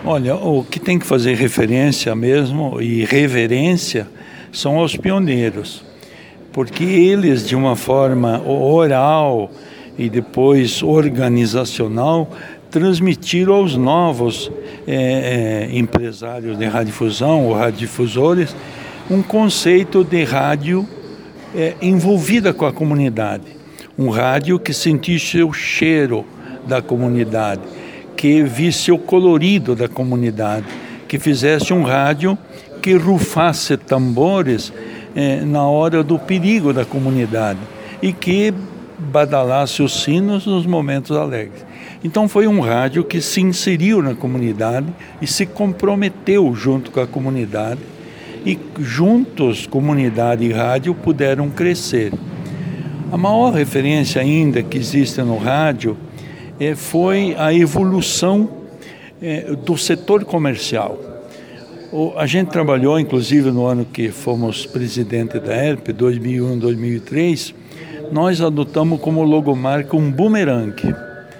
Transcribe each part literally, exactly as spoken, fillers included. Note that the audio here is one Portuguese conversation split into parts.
Olha, o que tem que fazer referência mesmo e reverência são os pioneiros, porque eles, de uma forma oral e depois organizacional, transmitiram aos novos é, é, empresários de radiodifusão ou radiodifusores um conceito de rádio é, envolvida com a comunidade, um rádio que sentisse o cheiro da comunidade, que visse o colorido da comunidade, que fizesse um rádio que rufasse tambores eh, na hora do perigo da comunidade e que badalasse os sinos nos momentos alegres. Então foi um rádio que se inseriu na comunidade e se comprometeu junto com a comunidade, e juntos, comunidade e rádio, puderam crescer. A maior referência ainda que existe no rádio é, foi a evolução é, do setor comercial. O, a gente trabalhou, inclusive no ano que fomos presidente da E R P, dois mil e um, dois mil e três, nós adotamos como logomarca um bumerangue,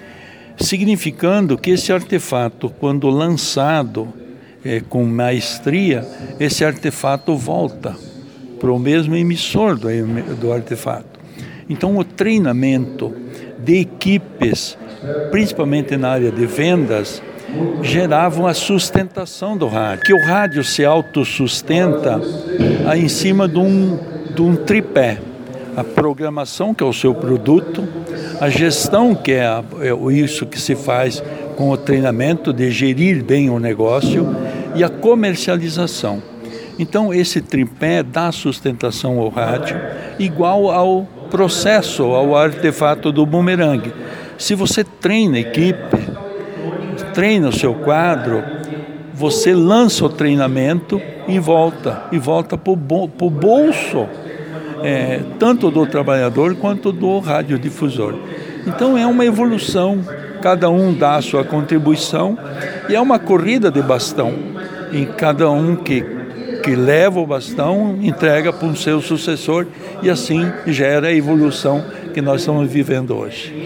significando que esse artefato, quando lançado é, com maestria, esse artefato volta para o mesmo emissor do, do artefato. Então o treinamento de equipes, principalmente na área de vendas, geravam a sustentação do rádio, que o rádio se autossustenta aí em cima de um, de um tripé. A programação, que é o seu produto, a gestão, que é, a, é isso que se faz com o treinamento de gerir bem o negócio, e a comercialização. Então esse tripé dá sustentação ao rádio, igual ao processo, ao artefato do bumerangue. Se você treina a equipe, treina o seu quadro, você lança o treinamento e volta, e volta para o bolso, é, tanto do trabalhador quanto do radiodifusor. Então é uma evolução, cada um dá a sua contribuição, e é uma corrida de bastão, em cada um que, que leva o bastão, entrega para o seu sucessor, e assim gera a evolução que nós estamos vivendo hoje.